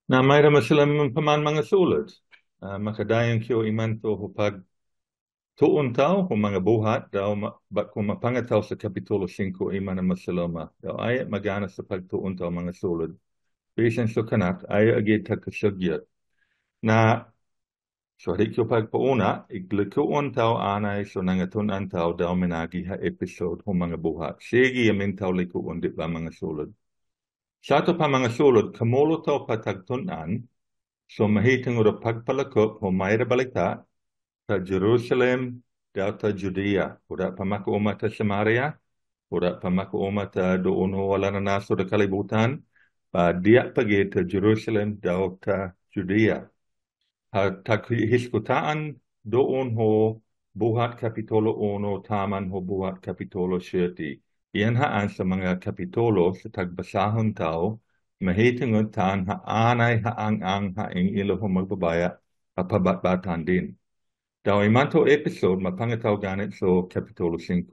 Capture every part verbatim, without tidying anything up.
Na mayroon sila paman mga sulod. Uh, makadayon kyo imanto hupag tuon tao kung mga buhat daw ma, ba, kung mapangataw sa Kapitulo five iman na masaloma. Daw ay magana sa pagtuon tao mga sulod. Bisan so kanak ay agit kasagyat. Na so di kyo pagpauna, iglikuon tao anay so nangatunan tao daw minagi ha episode kung mga buhat. Sige yamin tao likuon di ba mga sulod. Sa ato pa mga sulod, kamulo tao patagtunan. So mahiting uro pagpalakop o mayra balita sa Jerusalem daw ta Judea. Ura pamakuuma ta Samaria, ura pamakuuma ta doon ho wala na naso da kalibutan, pa diak pagi ta Jerusalem daw ta Judea. Ha takhiskutaan doon ho buhat Kapitulo one taman ho buhat Kapitulo siyete. Iyan haan sa mga kapitulo sa tagbasahon tao, mahitingon taan haanay haang-ang haing ilo ho magbabaya papabat-batan din. Daw imanto episode mapangataw ganit so Kapitulo five.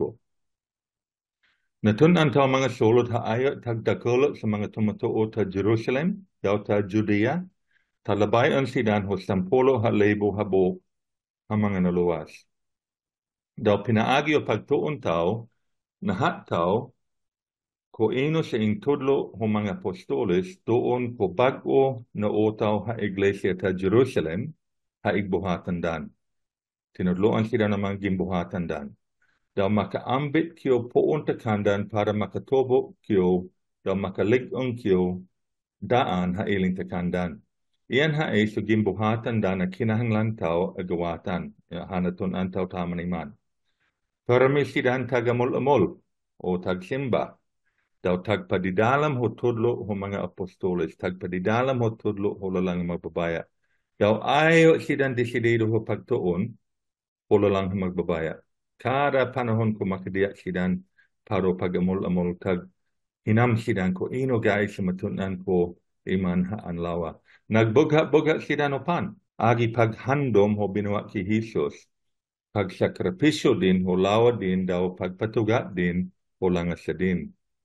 Natunan tao mga sulod haayo tagdakulot sa mga tumatuo ta Jerusalem, daw ta Judea, talabayan sidan ho sampulo halebo habo ang mga naluwas. Daw pinaagi o pagtuon tao, nahat tao, ko ino sa intudlo ho mga apostoles doon ko bago na utaw ha iglesia ta Jerusalem ha igbuhatan dan. Tinudloan sila ng mga gimbuhatan dan. Daw makaambit kiyo poon ta kandan para makatobo kiyo, daw makaligong kiyo daan ha iling ta kandan. Iyan ha ay so gimbuhatan dan na kinahanglan tao agawatan. Hanatun ang tao taman iman. Permisidan tagamol-amol o tagsimba. Daw tagpadidalam ho tudlo ho mga apostoles, tagpadidalam ho tudlo ho lalang magbabaya. Daw ayo sidan desidido ho pagtuon ho lalang magbabaya. Kada panahon ko makadiyak sidan paro pagamol-amol tag hinam sidan ko ino guys sa matunan ko iman haan lawa. Nagbugha-bugha sidan opan. Agi paghandom ho binuwa ki Jesus. Pagsakripisyo din ho lawa din daw pagpatugat din ho langas din.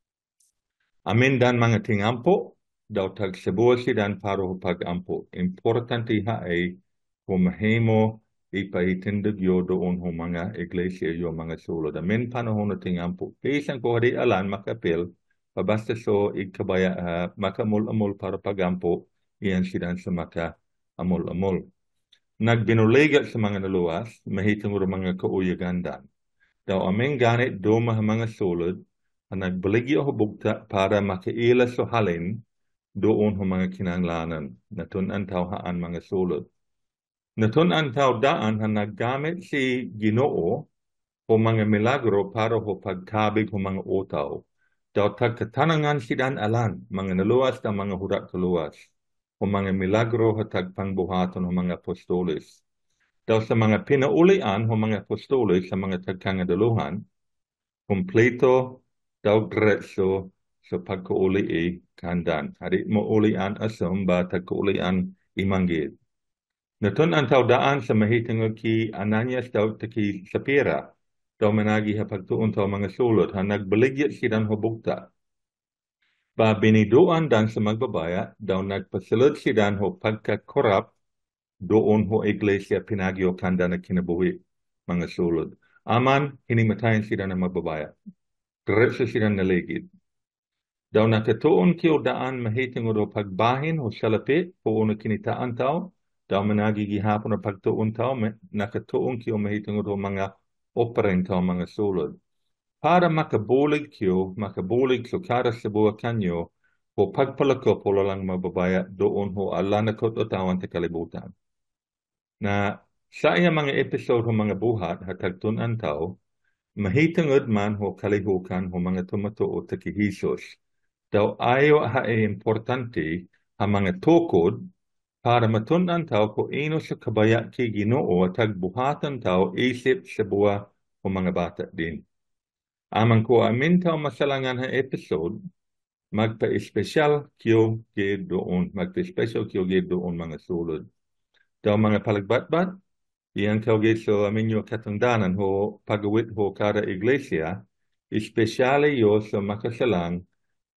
Amin dan mga tingampo, daw tag sebuah sidan paro pag-ampo. Importante ha ay kumahimo ipaitindig yo doon ho mga iglesia yo mga sulod. Amin panahon na tingampo. Isang ko hadi alan makapil, pabasta so ikabaya uh, makamul-amul para pag-ampo, iyan sidan sa maka amul-amul. Nagbinulega sa mga naluwas, mahitang mga kauyagandan. Daw aming ganit doma mga sulod, nagbaligya ho bugta para makaila so halin doon ho mga kinanglanan. Natunan tao haan mga sulod. Natunan tao daan ha naggamit si Ginoo ho mga milagro para ho pagkabig ho mga utaw. Daw tagkatanangan sidan alan, mga naluwas na mga hudak kaluwas. Ho mga milagro ha tagpangbuhaton ho mga apostoles. Daw sa mga pinaulian ho mga apostoles sa mga tagkangadaluhan, kompleto daw diretso sa pagkauli e kandan. Hari mo ulian asam ba tagkaulian imanggit. Natun ang tao daan sa mahiting ki Ananias daw taki Sapira. Daw managi ha pagtuon tao mga sulod. Ha nagbaligya silang hubugta. Ba biniduan dan sa magbabaya. Daw nagpasilod silang ho pagkakorap doon ho iglesia pinagyo kanda na kinabuhi mga sulod. Aman, hinimatayin sila ng magbabaya. Diretso sila naligid. Daw nakatuon kiyo daan mahiting o pagbahin o salapit o una kinitaan tao. Daw managigihapon na pagtuon tao, nakatuon kiyo mahiting o mga operen tao mga sulod. Para makabulig kiyo, makabulig so kada sa buwa kanyo, o pagpalako po lang mababaya doon ho alanakot o tawan ta kalibutan. Na sa iya mga episode ho mga buhat hatagtunan tao, mahitungod man ho kalihukan ho mga tumatuo ta ki Jesus. Daw ayo ha e importante ha mga tukod para matunan tao ko ino sa kabaya ki Ginoo at tagbuhatan tao isip sa buwa o mga bata din. Amang ko amin tao masalangan ha episode, magpa-espesyal kiyo gid doon, magpa-espesyal kiyo gid doon mga sulod. Daw mga palagbatbat, iyan tao gid so amin yung katungdanan ho pagawit ho kada iglesia, espesyali yo sa makasalang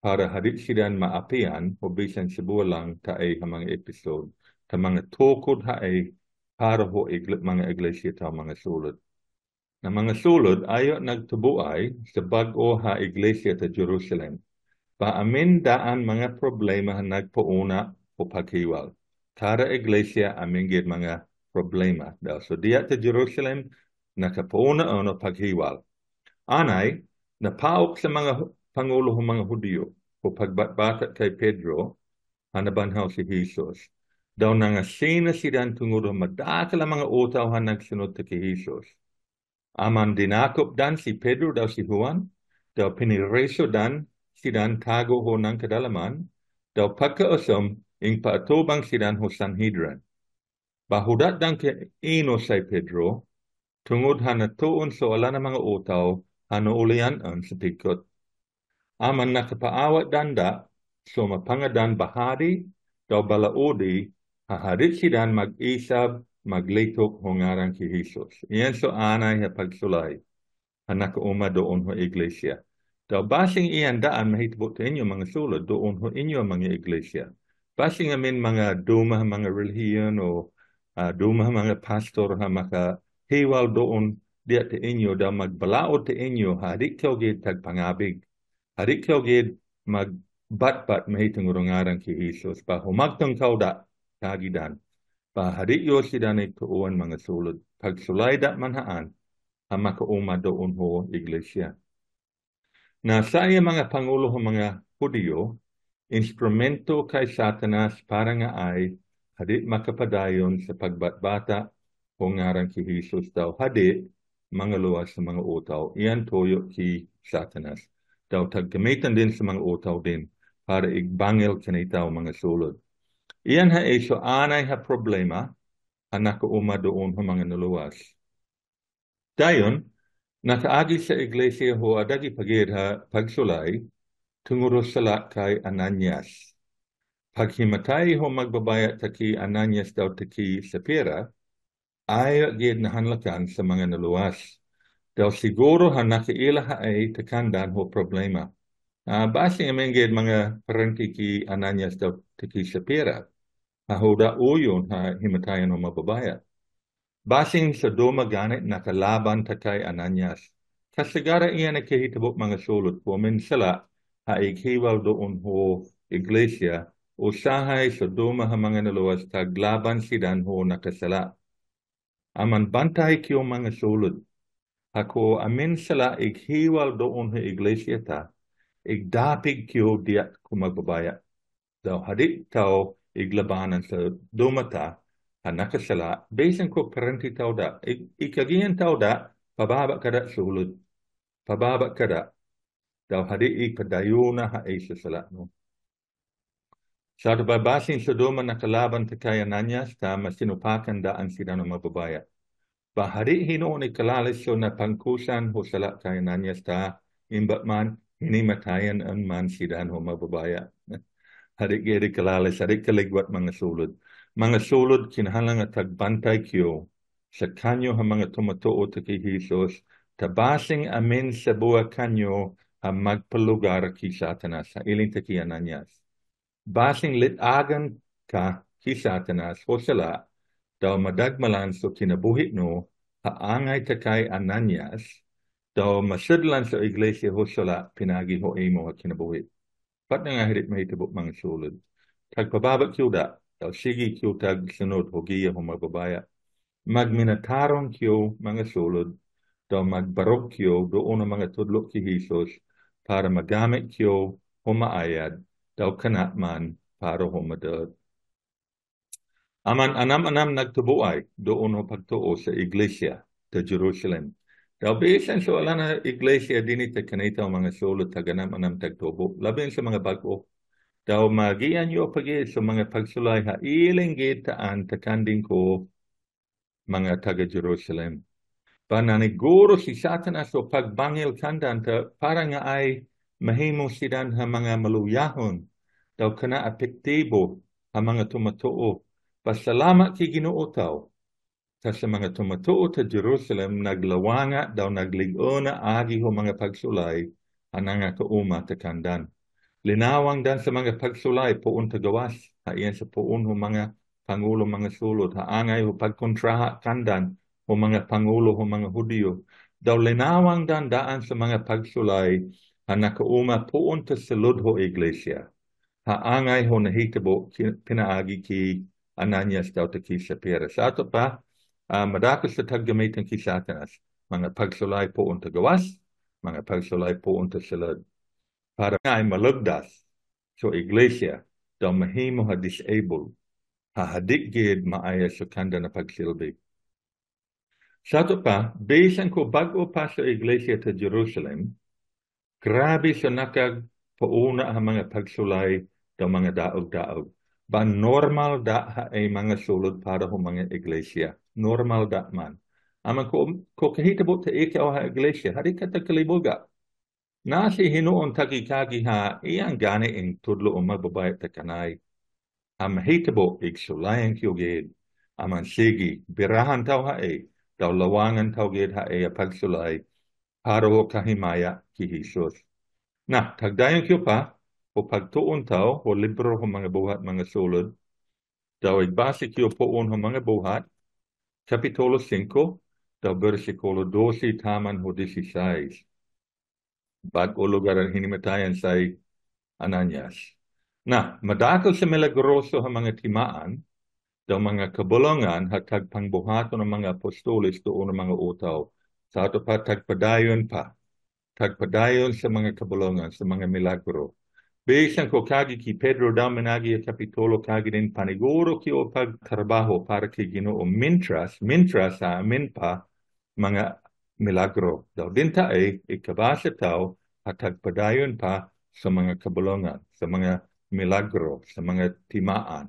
para hadit sidan maapian o bisan sibulang taay ang mga episode ta mga tukod haay para ho igl mga iglesia ta mga sulod. Na mga sulod ayo nagtubuay sa bag-o ha iglesia ta Jerusalem. Paamin daan mga problema na nagpauna o paghiwal. Tara iglesia amin gid mga problema. Daw so diya ta Jerusalem nakapauna o paghiwal. Anay, napaok sa mga pangulo ng mga Hudyo o pagbatbatat kay Pedro, hanabanhaw si Jesus. Daw nangasina sidan tungod madakal ang mga utaw han nagsunod kay Jesus. Aman dinakop dan si Pedro daw si Juan, daw pinireso dan sidan tago ho ng kadalaman, daw pagkausom ing paatubang sidan ho Sanhedrin. Bahudat dan ke ino say Pedro, tungod hanatuon so ala na mga utaw, hano ulian ang sa pigkot. Aman nakapaawat danda, so mapangadan bahari, daw balaudi, haharit sidan mag-isab, maglitok hongarang ki Jesus. Iyan so anay na pagsulay, anak uma doon ho iglesia. Daw basing iyan daan mahitbot inyo mga sulod, doon ho inyo mga iglesia. Basing amin mga duma mga relihiyon o uh, duma mga pastor ha maka hiwal doon diya te inyo daw magbalaod te inyo hadik kaw gid tagpangabig. Hadik kaw gid magbatbat mahitong rungarang ki Jesus pa humagtong kaw da kagidan. Pa hadik yo sidan ituuan mga sulod. Pagsulay da manhaan ang makauma doon ho iglesia. Na sa iya mga pangulo ho mga Hudyo, instrumento kay Satanas para nga ay hadik makapadayon sa pagbatbata kung ngarang ki Jesus daw hadik mga luwas sa mga utaw. Iyan toyo ki Satanas. Daw taggamitan din sa mga utaw din para igbangil kanitaw mga sulod. Iyan ha iso anay ha problema ang nakauma doon ho mga naluwas. Dayon, nakaagi sa iglesia ho adagi pagid ha pagsulay tunguro sala kay Ananias. Paghimatay ho magbabayat taki Ananias daw taki Sapphira, ay gid nahanlakan sa mga naluwas. Daw siguro ha nakiila ha ay takandan ho problema. Uh, basing amin gid mga parenti ki Ananias daw taki Sapphira, ha huda uyon ha himatayan ho mababayat. Basing sa duma ganit nakalaban takay Ananias. Kasagara iyan ay kahitabo mga sulod po min sala ha ikhiwal doon ho iglesia usahay sa duma ha mga naluwas taglaban sidan ho nakasala. Aman bantay kiyo mga sulod. Ako amin sala ikhiwal doon ho iglesia ta igdapig kiyo diat kumagbabaya. Daw hadik tao iglabanan sa duma ta nakasala, basin ko parenti tao da. Ikagiyan tao da, pababa kada sulod. Pababa kada. Daw hadi ipadayuna ha ay sa sala mo. Sa babasin sa duma nakalaban ta kay Ananias, ta masinupakan daan sila ng mababaya. Bahari hinoon ikalalis so na pangkusan ho sala kay Ananias ta, imbat man, hinimatayan ang man sila ng mababaya. Hadi giri kalalis, hadi kaligwat mga sulod. Mga sulod kinahanglan nga tagbantay kiyo sa kanyo ha mga tumatuo ta kay Jesus, tabasing amin sa buwa kanyo ang magpalugar ki Satanas, sa iling ta ki Ananias. Basing litagan ka ki Satanas o sala, daw madagmalan so kinabuhit no, haangay ta kay Ananias, daw masidlan sa iglesia ho sala, pinagi ho imo ha kinabuhit. Pat nga hirit mahitibok mga sulod. Tagpababat kiyo da, daw sige kiyo tag sunod, hugiya ho magbabaya. Magminatarong kiyo mga sulod, daw magbarog kiyo doon ang mga tudlok ki Jesus, para magamit kiyo humaayad, daw kanat man para humadad. Aman anam-anam nagtubuay doon ho pagtuo sa iglesia ta Jerusalem. Daw bisan so ala na iglesia dinit kanita mga sulod taganam-anam tagtubo, labing sa mga bago. Daw magian yo pagi sa mga pagsulay ha iling gitaan takanding ko mga taga Jerusalem. Pananiguro si Satanas o pagbangil kandan ta para nga ay mahimo sidan ha mga maluyahon. Daw kana apektibo ha mga tumatuo. Pasalamat ki Ginoo taw. Ta sa mga tumatuo ta Jerusalem naglawanga daw nagligo na agi ho mga pagsulay ananga kauma ta kandan. Linawang dan sa mga pagsulay poon tagawas, haiyan sa poon ho mga pangulo mga sulod, haangay ho pagkontraha kandan ho mga pangulo ho mga Hudiyo. Daw linawang dan daan sa mga pagsulay, ha nakauma poon ta sulod ho iglesia. Haangay ho nahitabo pinaagi ki Ananias daw ta ki Sapphira. Sa ato pa, uh, madakos sa taggamitan ki Satanas, mga pagsulay poon tagawas, mga pagsulay poon ta sulod. Para nga ay malugdas so iglesia daw mahimo ha disable ha hadigid maaya sa kanda na pagsilbi. Sa ito pa, bisan ko bago pa sa iglesia ta Jerusalem, grabe sa nakag pauna ang mga pagsulay daw mga daog-daog. Ba normal da ha ay mga sulod para ho mga iglesia. Normal da man. Aman ko, ko kahitabo ta ikaw ha iglesia, hari ka kalibuga. Nasi hinuon tagi-kagi ha iyang gani ing tudlo o magbabayat ta kanay. Am hitabo igsulayan kiyogid. Aman sige, birahan tao ha e, daw lawangan tao gid ha e pagsulay, para ho kahimaya ki Jesus. Na, tagdayon kiyo pa, o pagtuon tao, o libro ho mga buhat mga sulod, daw igbase kiyo poon ho mga buhat, Kapitulo five, daw versikulo twelve taman ho sixteen. Bago lugar ang hinimatayan sa Ananias. Na, madakol sa milagroso ang mga timaan, daw mga kabulongan hatag pangbuhaton ng mga apostolis doon ng mga utaw. Sa ato pa, tagpadayon pa. Tagpadayon sa mga kabulongan, sa mga milagro. Bisan ko kagi ki Pedro daw managi a kapitulo kagi din paniguro ki o pagtrabaho para ki Ginoo mintras, mintras sa amin pa mga milagro. Daw din ta ay ikabasa tao at tagpadayon pa sa mga kabulongan, sa mga milagro, sa mga timaan.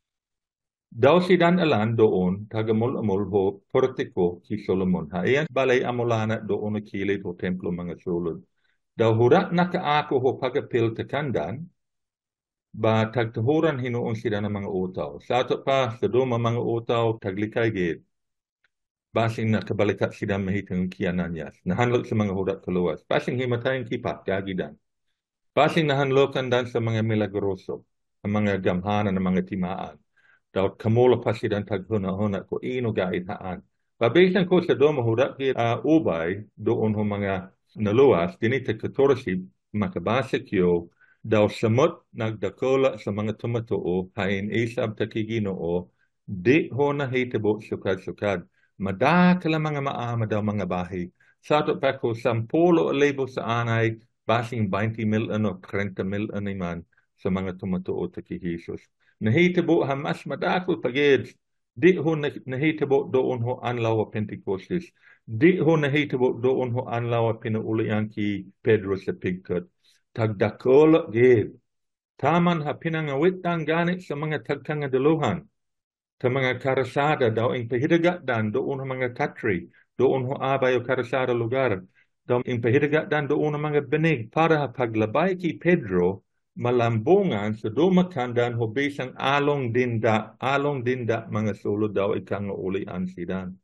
Daw si Dan Alan doon, tagamol-amol ho, portiko ki Solomon. Haiyan balay amulana doon na kilid ho templo mga sulod. Daw hurak nakaako ho pagapil takandan, ba tagtuhuran hinuon sila ng mga utaw. Sa ato pa, sa duma mga utaw, taglikay gid. Basing nakabalikat sila mahitang kiananyas. Nahanlok sa mga hurak kaluwas. Basing himatayin kipa, gagidan. Basing nahanlokan dan sa mga milagroso, ang mga gamhana ng mga timaan. Daw kamula pa silang taghuna-huna ko ino gait haan. Pabisan ko sa duma hurak gid uh, ubay, doon ho mga naluwas, dinita katorasib, makabasa kyo, daw samot nagdakola sa mga tumatuo, hain isab takiginoo, di ho nahitabo sukad-sukad. Madakala mga maama daw mga bahay. Sa ato pa ko, sampulo alibo sa anay, basing twenty mil ano, thirty mil ano man sa mga tumatuo taki Jesus. Nahitabo ha mas madakol pagid. Di ho nahitabo doon ho anlaw a Pentecostes. Di ho nahitabo doon ho anlaw a pinaulian ki Pedro sa pigkot. Tagdakol gid. Taman ha pinangawitang ganit sa mga tagkangadaluhan. Sa mga karasada daw ing pahidagatdan doon ho mga katri. Doon ho abay o karasada lugar. Daw ing pahidagatdan doon ho mga benig para ha paglabay ki Pedro malambungan sa dumakandan ho bisang along dinda, along dinda mga sulod daw ikang ulian sidan.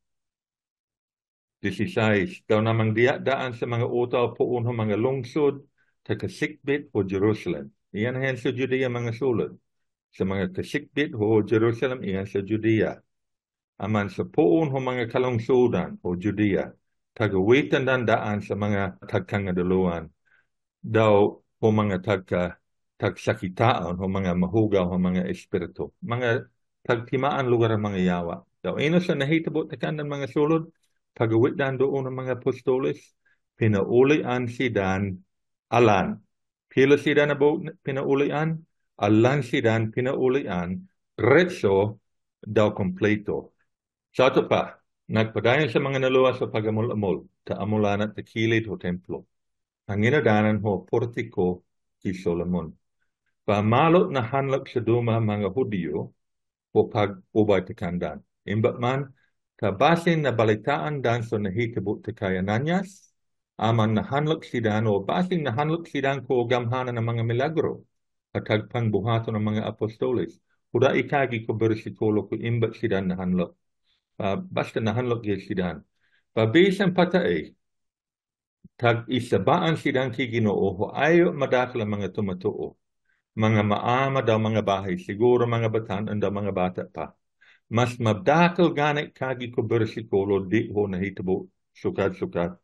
sixteen, daw namang diadaan sa mga utaw poon ho mga lungsod, kasikbit o Jerusalem. Iyan hen sa Judea mga sulod. Sa mga kasikbit ho Jerusalem, iyan sa Judea. Aman sa poon ho mga kalungsudan o Judea, tagawitan dan daan sa mga tagkangadaluan. Daw ho mga tagka tagsakitaan o mga mahugaw o mga espiritu. Mga tagtimaan lugar ang mga yawa. Daw ino sa nahitabo takan ng mga sulod, pagawitdan doon ng mga apostoles, pinaulian si Dan Alan. Pila si Dan na pinaulian? Alan si Dan pinaulian, retso daw kompleto. Sa ito pa, nagpadayon sa mga naluwas sa pagamul-amul, taamulan at takilid o templo. Ang inadanan ho, portiko ki Solomon. Pamalot na hanlak sa duma mga Hudiyo o pag-ubay takandan. Imbat man, kabasin na balitaan dan so nahitabo kay Ananias, aman na hanlak sidan o basin na hanlak sidan ko gamhana ng mga milagro at tagpangbuhato ng mga apostoles. Huda ikagi ko bersikulo ko imbat sidan na hanlak. Uh, basta na hanlak sidan. Pabisan patae, tag isabaan sidang ki Ginoo ho ayo madakla mga tumatuo. Mga maama daw mga bahay, siguro mga batan daw mga bata pa. Mas mabdakal ganit kagi ko bersikulo di ho nahitabo sukat-sukat.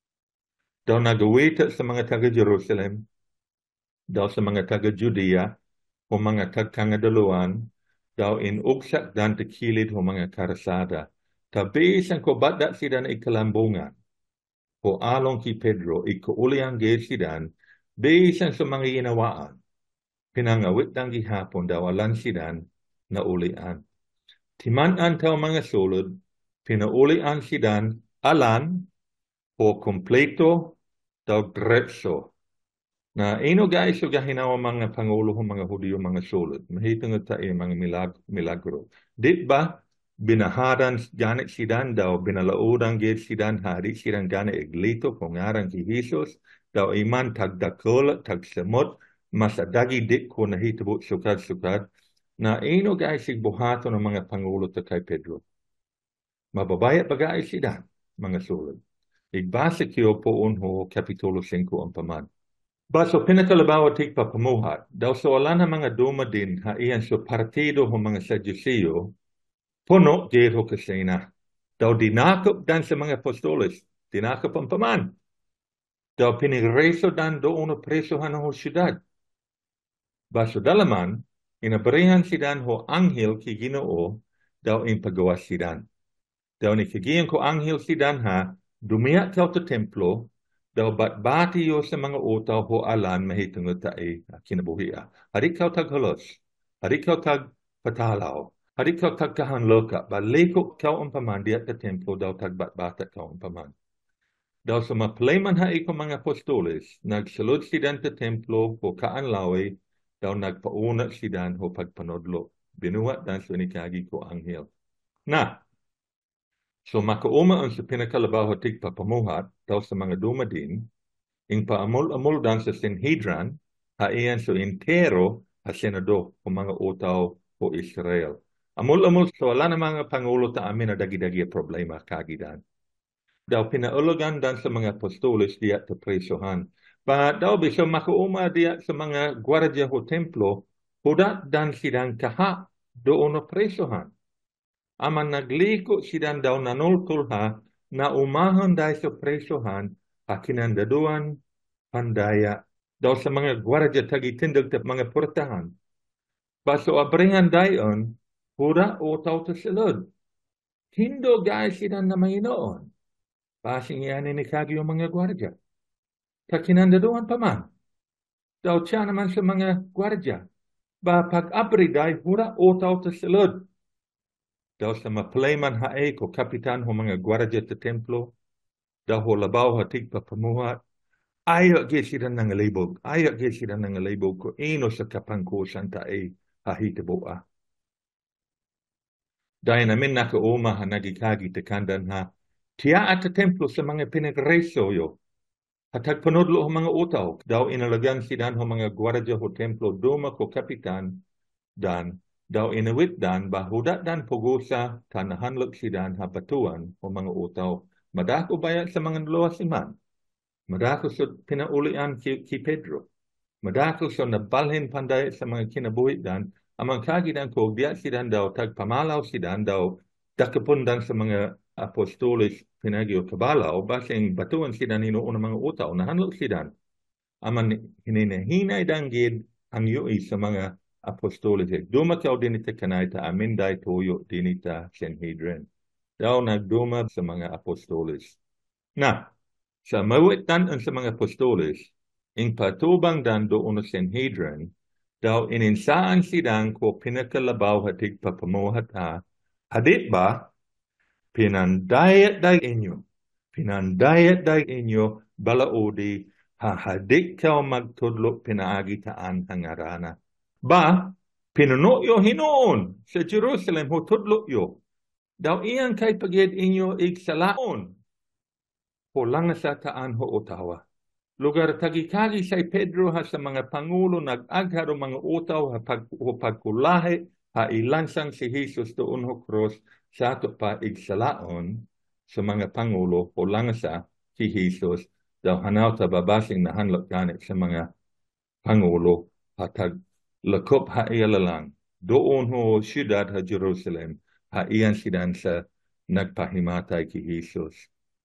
Daw nagawita sa mga taga Jerusalem, daw sa mga taga Judea, o mga tagkangadaluan, daw in uksak dan tekilid ho mga karasada. Tabisan ko badat sidan ikalambungan, o along ki Pedro, ikuuliang gay sidan, bisan sa mga ginawaan, pinangawit ng gihapon daw alan sidan na ulian. Timanan tao mga sulod, pinaulian sidan alan o kompleto daw diretso. Na ino guys so gahinawa mga pangulo mga Hudiyo mga sulod. Mahitong tayo mga milag milagro. Di ba binaharan ganit sidan daw binalaudan gid sidan hari sidan ganit iglito kung ngaran ki Jesus daw iman tagdakol tagsemot masadagi di ko nahitabo sukad-sukad na ino guys sigbuhato ng mga pangulo ta kay Pedro. Mababayat bagay sidan mga sulod. Igbasa kiyo po unho Kapitulo five ang paman. Baso pinakalabawa tig papamuhat, daw so wala na mga duma din ha iyan so partido ho mga Sadduceo, puno gero kasina. Daw dinakop dan sa mga apostoles, dinakop ang paman. Daw pinigreso dan doon o presohan ho syudad. Baso dalaman, inabarihan sidan ho anghel ki Ginoo, daw in pagawas sidan. Daw ni kagiyan ko anghel sidan ha, dumiyak daw to templo, daw bat-bati yo sa mga utaw ho alan mahitungod tae kinabuhi. Harik kaw taghalos, harik kaw tag patalaw, harik kaw tag kahanloka, baliko kaw ang paman diat ta templo daw tag bat-bata kaw ang paman. Daw sa maplayman ha iko mga apostoles, nagsalud sidan ta templo ho kaanlawi, daw nagpauna sidan ho pagpanodlo. Binuwat dan sa nikagi ko anghel. Na, so makauma ang sa pinakalabaw tig papamuhat daw sa mga duma din, ing paamol-amol dan sa Sanhedrin, haiyan so entero ha senado o mga utaw o Israel. Amol-amol so wala na mga pangulo ta amin na dagi-dagi problema kagidan. Daw pinaulugan dan sa mga apostoles diya ta presohan. Pa daw biso makauma diya sa mga gwardiya o templo, hudat dan sidang kaha doon na presohan. Aman nagliko sidan daw nanultul ha na umahan dahil sa presohan ha kinandaduan pandaya daw sa mga gwardiya tagitindag ta mga portahan. Baso abringan dayon, hura o tao ta silod. Hindo guys sidan na Mayinoon. Pasing yan ni kagi yung mga gwardiya. Ta kinandaduan pa man. Daw siya naman sa mga gwardiya. Ba pag-abri dahil hura o tao ta silod. Daw sa maplayman hae ko kapitan ho mga gwardiya ta templo, daw ho labaw hatig papamuhat, ayo ge sila ng labog, ayo ge sila ng labog ko ino sa kapangkusan tae hahitiboa. Dahil namin nakauma ha nagikagi tekandan ha, tiya at templo sa mga pinagreso yo, at agpanudlo ho mga utaw, daw inalagan sidan ho mga gwardiya ho templo duma ko kapitan, dan daw inawit dan bahudat dan pugusa tanahanlog sidan habatuan o mga utaw. Madako bayat sa mga luwas iman. Madako sa pinaulian ki, ki Pedro. Madako sa nabalhin panday sa mga kinabuhit dan. Amang kagidan ko, diya sidan daw tagpamalaw sidan daw dakapundan sa mga apostolis pinagyo kabalaw basing batuan sidan inuuna mga utaw. Nahanlog sidan. Aman hininahinay danggid ang yui sa mga apostoles. Duma kaw dinita kanay ta amin day toyo dinita Sanhedrin. Daw nagduma sa mga apostoles. Na, sa mawitan ang sa mga apostoles, ing patubang dan doon sa Sanhedrin, daw ininsaan sidang ko pinakalabaw hatig papamuhat ha, hadit ba, pinandayat day inyo, pinandayat day inyo, balaodi, hahadik kaw magtudlo pinaagitaan hangarana. Ba, pinuno yo hinoon sa Jerusalem ho tudlo yo. Daw iyan kay pagid inyo igsalaon. Ho lang sa taan ho utawa. Lugar tagikagi sa Pedro ha sa mga pangulo nag-agha o mga utaw ha pag, o pagkulahe ha ilansang si Jesus doon ho cross sa ato pa igsalaon sa mga pangulo ho lang sa si Jesus daw hanaw ta babasing na hanlok ganit sa mga Pangulo hatag lakop ha ilalang doon ho siyudad ha Jerusalem ha iyan sidan sa nagpahimatay ki Jesus.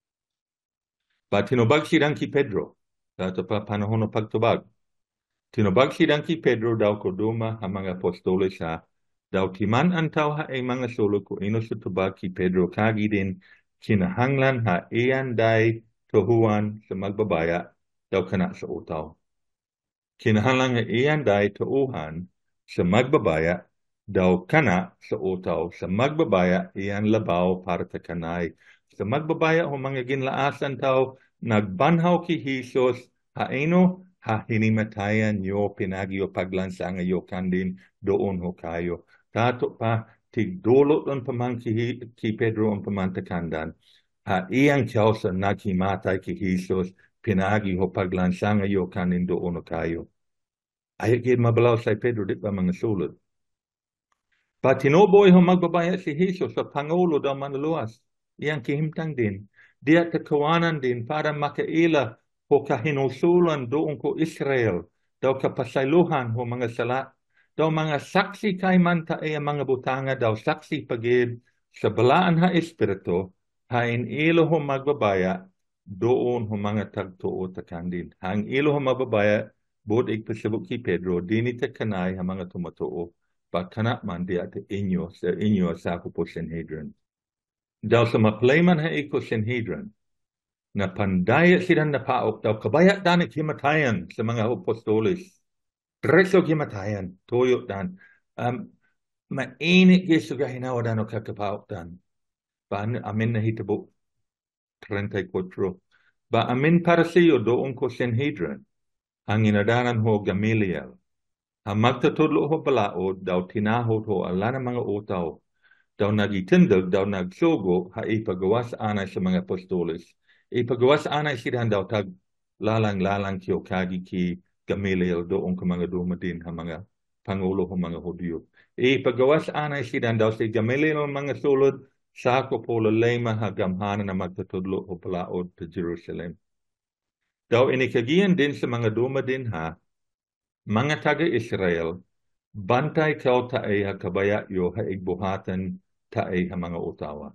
Ba tinubag sidan ki Pedro, dato pa panahon ng pagtubag. Tinubag sidan ki Pedro daw ko duma ha mga apostoles ha, daw timan antaw ha ay mga solo ko ino sa tubag ki Pedro kagi din kinahanglan ha iyan day tuhuan sa magbabaya daw kana sa utaw. Kinahanglan nga iyan day tuuhan sa magbabaya daw kana sa utaw sa magbabaya iyan labaw para ta kanay. Sa magbabaya o mga ginlaasan tao nagbanhaw ki Jesus haino ha hinimatayan yo pinagyo paglansang yo kandin doon ho kayo. Tato pa tigdulot on pamang ki, ki Pedro on pamantakandan ha iyan kiyaw sa naghimatay ki Jesus pinagi ho paglansang yo kanin doon ho kayo. Ay gid mabalaw sa Pedro di ba mga sulod. Patinoboy ho magbabaya si Jesus sa Pangulo daw manluwas. Iyang kihimtang din. Diya kakawanan din para makaila ho kahinusulan doon ko Israel. Daw kapasayluhan ho mga sala. Daw mga saksi kay man ta ay mga butanga daw saksi pagid sa balaan ha Espiritu hain ilo ho magbabaya doon ho mga tagtuo takandin. Hang ilo ho magbabaya bod igpasabok ki Pedro dini ta kanay ha mga tumatuo. Pagkanak man di at inyo sa inyo sa ako po Sanhedrin. Daw sa maplayman ha iko Sanhedrin, na pandaya silang napaok daw kabayat dan at himatayan sa mga apostoles. Preso himatayan, toyo dan. Um, mainit yeso gahinawa dan o kakapaok dan. Ba amin na hitabo thirty-four. Ba amin para sa iyo doon ko Sanhedrin, ang inadanan ho Gamaliel. Ang magtatudlo ho balaod, daw tinahod ho ala ng mga utaw, daw nagitindag, daw nagsugo, ha ipagawas anay sa mga apostoles. Ipagawas anay sidan daw tag lalang-lalang kiyo kagi ki Gamaliel doon ka mga dumadin ha mga pangulo ho mga Hudyo. Ipagawas anay sidan daw si Gamaliel mga sulod, sa ko po lalema ha gamhanan na magtatudlo ho balaod sa Jerusalem. Daw inikagiyan din sa mga dumadin ha, mga taga-Israel, bantay kaw taay ha kabaya yo ha igbuhatan taay ha mga utawa.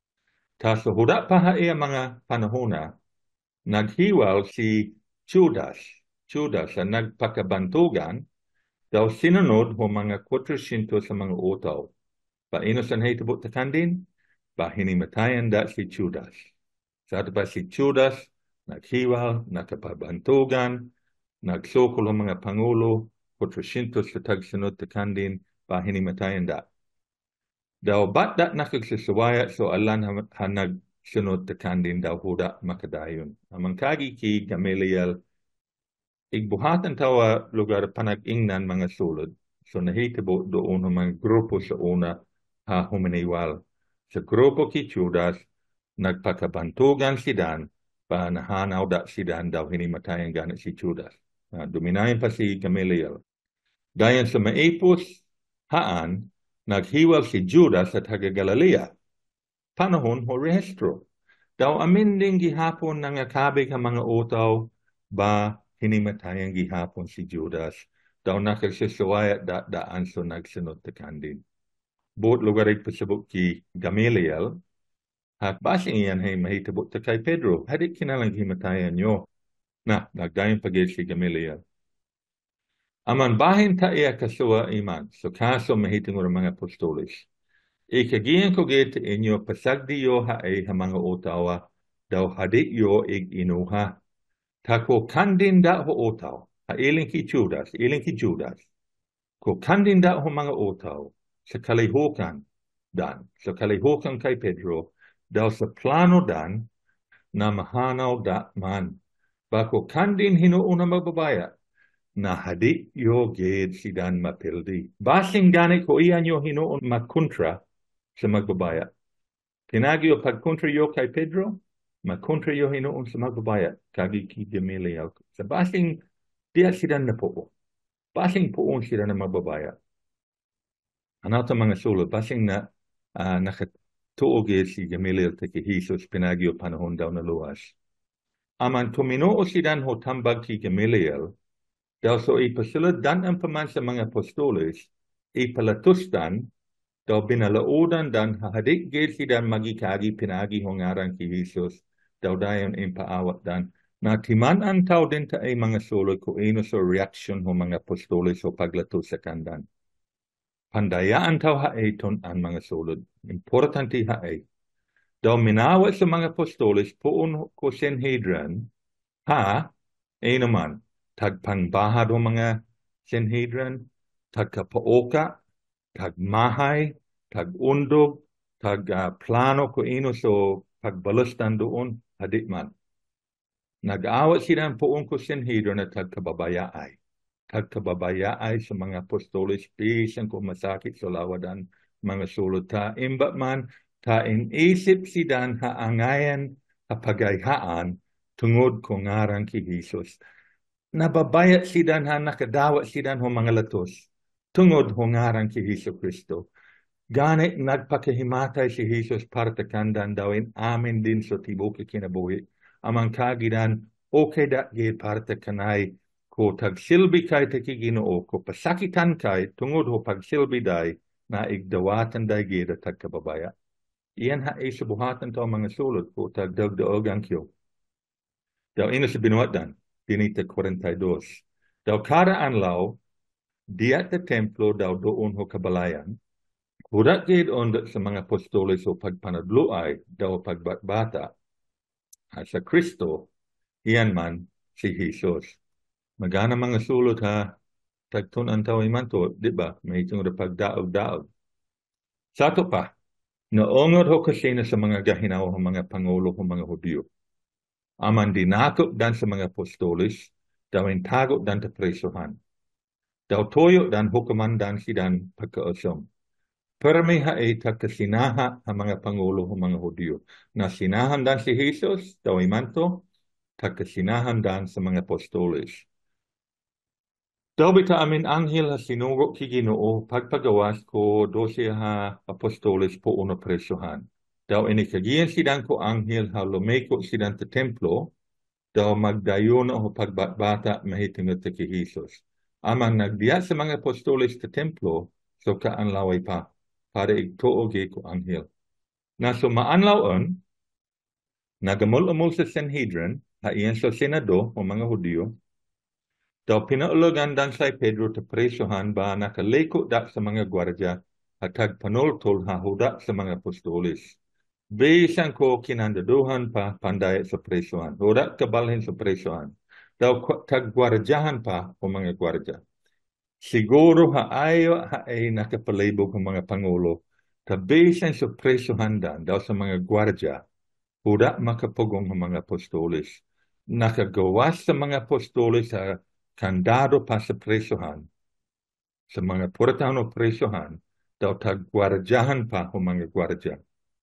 Ta sa huda pa ha iya mga panahona, naghiwal si Judas, Judas sa nagpakabantugan, daw sinunod ho mga four hundred sa mga utaw. Paino sa nahitabo takandin? Ba hinimatayan da si Judas. Sa pa si Judas, naghiwal, nakapabantugan, nagsukol ang mga pangulo, four hundred sa tagsunod takandin, ba hinimatayan da. Daw bat da nakagsusawaya so alan ha nagsunod takandin daw huda makadayon. Amang kagi ki Gamaliel, igbuhatan tawa lugar panag-ingnan mga sulod, so nahitabo doon ang mga grupo sa una ha humaniwal. Sa grupo ki Judas, nagpakabantugan sidan, pa nahanaw da sidan daw hinimatayan ganit si Judas. Uh, duminayan pa si Gamaliel. Dayan sa maipos haan, naghiwal si Judas sa taga Galilea. Panahon ho rehistro. Daw amin din gihapon ng akabig ang mga utaw, ba hinimatayan gihapon si Judas. Daw nakagsasawaya da daan so nagsunod takandin. Buot lugar ay pasabok ki Gamaliel, at basing iyan ay mahitabo ta kay Pedro. Hadik kinalang himatayan nyo. Na, nagdayon pagay si Gamaliel. Aman bahin ta iya kasuwa iman, so kaso mahiting ng mga apostoles. Ikagiyan ko git inyo pasagdi yo ha ay ha mga utawa, daw hadik yo ig inuha. Tako kandin da ho utaw, ha iling ki Judas, iling ki Judas. Ko kandin da ho mga utaw, sa kalihukan dan, sa kalihukan kay Pedro, daw sa plano dan, na mahanaw da man. Bako kandin hinuuna magbabaya, na hadik yo gid sidan mapildi. Basing ganit ko iyan yo hinuon makontra sa magbabaya. Pinagi yo pagkontra yo kay Pedro, makontra yo hinuon sa magbabaya, kagi ki Gamaliel. Sa basing diya sidan na po. Basing poon sila na magbabaya. Ano ito mga sulod, basing na uh, nakatuog si Gamaliel ta ki Jesus pinagi yo panahon daw na luwas. Aman tuminoo sidan ho tambag ki Gamaliel, daw so ipasulad dan ang paman sa mga apostoles, ipalatustan, daw binalaudan dan hahadik gil sidan magikagi pinagi ho ngarang ki Jesus, daw dayon impaawat dan, na timan tao din ta ay mga sulod ko ino so reaction ho mga apostoles ho paglatos sa kandan. Pandayaan tao haeton ang mga sulod. Importante hae. Daw minawat sa mga apostoles poon ko Sanhedrin, ha, ay naman, tagpangbahad o mga Sanhedrin, tagkapaoka, tagmahay, tagundog, tagplano ko ino so pagbalastan doon, hadik man. Nag-awat sila poon ko Sanhedrin at tagkababayaay. Tagkababayaay sa mga apostoles, bisan ko masakit sa lawadan mga sulod ta. Imbat man, ta inisip sidan haangayan kapagayhaan tungod ko ngarang ki Jesus. Nababayat sidan ha nakadawat sidan ho mga latos tungod ho ngarang ki Hesus Kristo. Ganit nagpakahimatay si Jesus para takandan dawin amin din so tibok kinabuhi. Amang kagidan okay da gid para takanay ko tagsilbi kay takiginoo ko pasakitan kay tungod ho pagsilbi day na igdawatan day gid at tagkababaya. Iyan ha ay subuhatan to mga sulod ko tagdagdaog ang kyo. Daw ino sa binuatan, pinita forty-two. Daw kada anlaw, diat sa templo daw doon ho kabalayan, hurat gid on sa mga apostoles o pagpanadluay daw pagbatbata sa Kristo, iyan man si Jesus. Magana mga sulod ha, tagtun ang tao iman to, di ba? May itong pagdaog-daog. Sa to pa, naongod ho kasi na sa mga gahinaw o mga pangulo o mga Hudyo. Aman dinakop dan sa mga apostoles, daw intagot dan ta presohan. Daw toyo dan hukuman dan sidan pagkausom. Permi hae takasinaha ang mga pangulo ng mga Hudyo. Na sinahan dan si Jesus, daw imanto, takasinahan dan sa mga apostoles. Daw bita amin anghel ha sinugo ki Ginoo pagpagawas ko dose ha apostoles po uno presohan. Daw inikagiyan sidan ko anghel ha lumeko sidan ta templo, daw magdayon o pagbatbata mahitingot ta ki Jesus. Amang nagdiya sa mga apostoles ta templo, so kaanlaway pa, para igtuogi ko anghel. Na so maanlawon, nagamol-amol sa Sanhedrin, ha iyan sa Senado o mga Hudyo, daw pinaulugan dan sa Pedro ta presohan ba nakaliko da sa mga gwardya at tagpanultol ha huda sa mga apostoles. Bisan ko kinandaduhan pa pandayat sa presohan. Huda kabalhin sa presohan. Daw taggwardyahan pa o mga gwardya. Siguro haayo haay nakapalibog ng mga pangulo. Tabisan sa presohan dan daw sa mga gwardya. Huda makapugong ng mga apostoles. Nakagawas sa mga apostoles sa kandado pa sa presohan. Sa mga puertahan o presohan. Daw taggwardyahan pa o mga gwardya.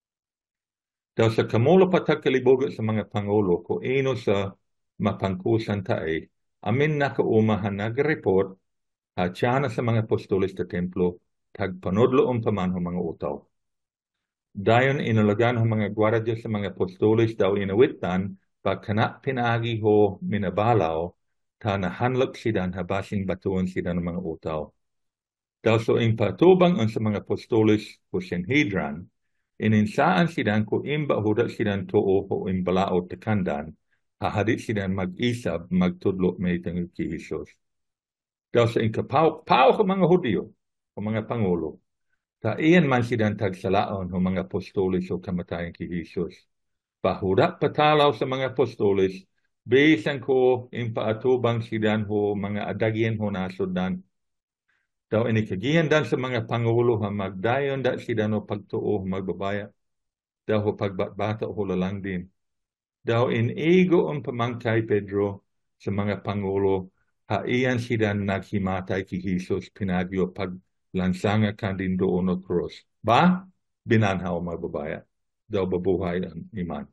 Daw sa kamulo patagkalibogan sa mga pangulo ko ino sa mapangkusan tae, amin nakaumahan nag-report at siya sa mga apostoles sa templo, tagpanudlo ang paman ng mga utaw. Dayon inulagan ng mga gwardiya sa mga apostoles daw inawitan, pagkana pinagi ho minabalaw, ta nahanlak sidan habasing batuan sida ng mga utaw. Daw so impatubang ang sa mga apostoles ko Sanhedrin, ininsaan sidan ko imba huda sidan too o imbalao tekandan, hahadit sidan mag-isab, magtudlo may tangil ki Jesus. Daw sa inkapaw, pao ko mga Hudyo, o mga pangulo, ta iyan man sidan tagsalaon o mga apostoles o kamatayan ki Jesus. Pahuda patalaw sa mga apostoles, bisan ko impaatubang sidan ho mga adagyan ho nasundan. Daw inikagihan dan sa mga pangulo ha magdayon da sida no pagtuo magbabaya. Daw ho pagbatbata o lalang din. Daw inigo ang pamangkay Pedro sa mga pangulo ha iyan sida naghimatay ki Jesus pinagyo paglansanga kandin doon o cross. Ba? Binanhaw magbabaya. Daw babuhay ang iman.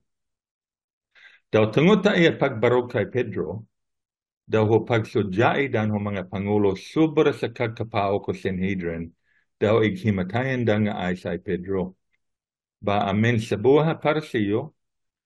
Daw tungod ta iya pagbarog kay Pedro, daw ho pagsudyai dan ho mga pangulo sobra sa kagkapao ko Sanhedrin, daw ighimatayan da nga ay sa Pedro. Ba amen sa buha para sa iyo,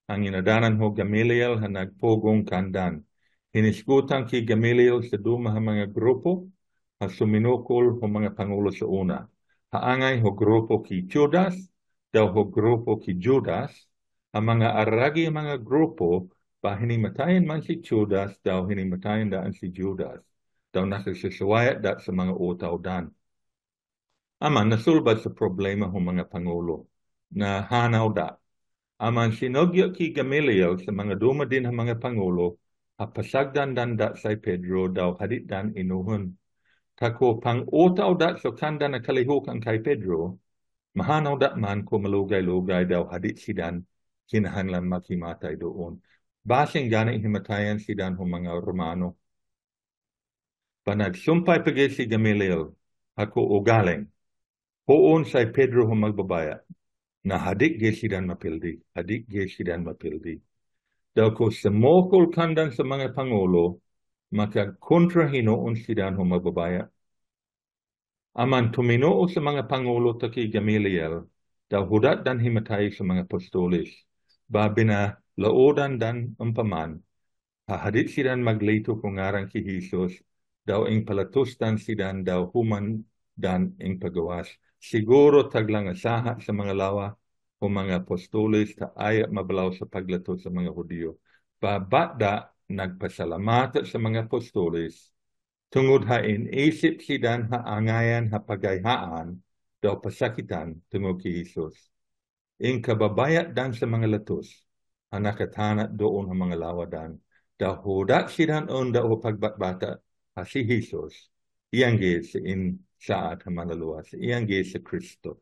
Ang inadanan ho Gamaliel ha nagpugong kandan. Hinisgutan ki Gamaliel sa duma ha mga grupo ha suminukol ho mga pangulo sa una. Haangay ho grupo ki Judas, daw ho grupo ki Judas, ang mga aragi mga grupo pa hinimatayan man si Judas, daw hinimatayan daan si Judas. Daw nakasasawayat da sa mga utaw dan. Aman nasulbad sa problema ho mga pangulo na hanaw da. Aman sinogyo ki Gamaliel sa mga duma din ang mga pangulo, hapasagdan dan da say Pedro daw hadit dan inuhon. Kako pang utaw da so kanda na kalihukan kay Pedro, mahanaw da man ko malugay-lugay daw hadit sidan kinahanglan makimatay doon. Basing gani himatayan sidan ho mga Romano. Panagsumpay pagay si Gamaliel, ako ugaling, hoon say Pedro ho magbabaya, na hadik gesidan mapildi, hadik gesidan mapildi. Daw ko sumokol kandan sa mga pangulo, maka kontra hinoon sidan ho magbabaya. Aman tuminoo sa mga pangulo taki Gamaliel, daw hudat dan himatay sa mga apostolis, babina laodan dan umpaman, hahadit sidan maglito kung ngarang ki Jesus, daw ing palatustan sidan daw human dan ing pagawas. Siguro taglang asaha sa mga lawa o mga apostolis ta ayat mabalaw sa paglato sa mga Hudiyo. Babada nagpasalamata sa mga apostolis, tungod hain isip sidan haangayan hapagayhaan daw pasakitan tungod ki Jesus. Ing kababayat dan sa mga latos, hanakatanat doon ang mga lawadan, daw hudat sidan on daw pagbatbata ha si Jesus, iyang sa in saat hamanaluwas, iyang sa Kristo.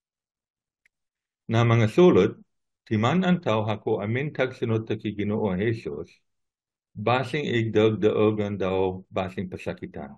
Na mga sulod, timan ang tao hako amin tagsunod ta ki Ginoo Jesus, basing igdag-daogan daw basing pasakitan.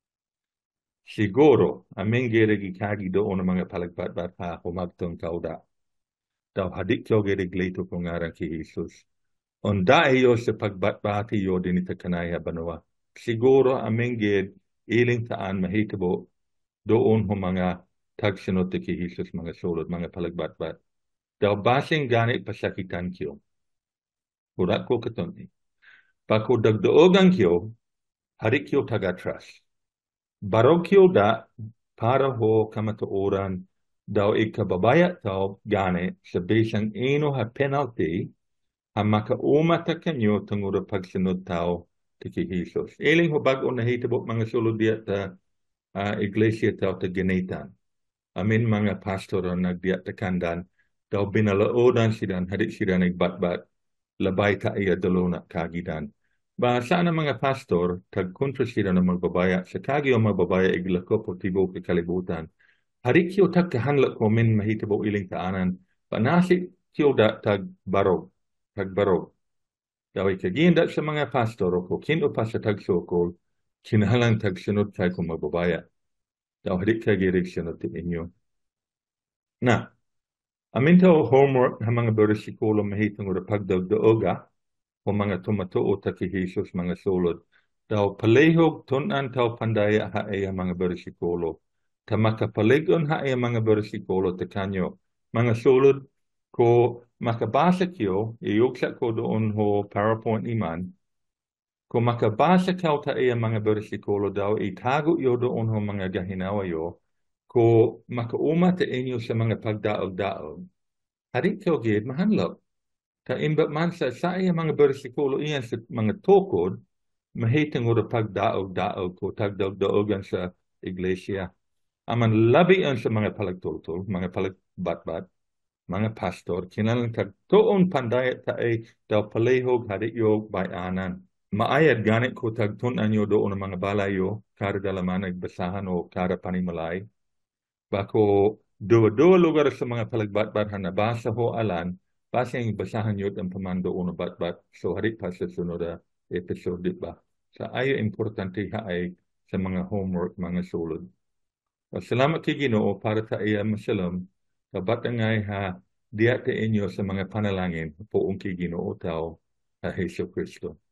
Siguro, amin geregi kagi doon ang mga palagbatbat ha humagtong kauda. Daw hadik kyo gereglito kung ngarang ki Jesus. Onda iyo sa pagbatbati yo din ita kanaya banawa. Siguro amin ged iling taan mahitabo doon ho mga tagsunod ki Jesus mga sulod, mga palagbatbat. Daw basing ganit pasakitan kyo. Hurat ko katoni. Pako dagdoogan kyo, hadik kyo tagatras. Barog kyo da para ho kamatuoran daw ikababayat tao gane sa bisang ino ha penalty ha makaumata kanyo tungod pagsunod tao tiki Jesus. Iling ho bago na hitabo mga sulod diya ta uh, iglesia tao ta ganitan. Amin mga pastor ang nagdiya ta kandan daw binalaodan sidan hadik sidan nagbatbat labay ta iya dalona kagidan. Ba sana mga pastor tagkontra sila ng magbabaya sa kagi o magbabaya iglako po tibo kalibutan. Harik kiyo tag kahanla ko min mahitabo iling taanan. Panasi kiyo da tag barog. Tag barog. Daway kaginda sa mga pastor o kin o pa sa tag sokol, kinahalang tag sunod kay kung magbabaya. Daw harik kagirig sunod din inyo. Na, aminta o homework ng mga bersikulo mahitong o pagdagdooga o mga tumatuo ta ki Jesus mga sulod. Daw palihog tunan tao pandaya hae ang mga bersikulo. Ta makapaligon hae ang mga bersikulo ta kanyo. Mga sulod ko makabasa kyo, iuksa ko doon ho PowerPoint iman. Kung makabasa kao ta ang mga bersikulo daw, itago yo doon ho mga gahinawa yo. Ko makauma ta inyo sa mga pagdaog-daog. Hadik kyo gid mahanlok. Ta imbat man sa saya mga bersikulo iyan sa mga tukod, mahitang o pagdaog-daog ko, tagdaog-daogan sa iglesia. Aman labian sa mga palagtultol, mga palagbatbat, mga pastor, kinalang tagtuon pandayat ta ay daw palihog hadik yo bayanan. Maayad ganit ko tagtunan yo doon ang mga balayo, kada dalaman nagbasahan o kada panimalay. Bako dua-dua lugar sa mga palagbatbat na nabasa ho alan, basing basahan yun ang pamando uno bat-bat. So harit pa sa sunod na episode, di ba? Sa ayo importante haay sa mga homework, mga sulod. So, salamat kay Ginoo para ta iya masalam. Kabat ngay ha diya ta inyo sa mga panalangin poong kay Ginoo tao ha Hesus Kristo.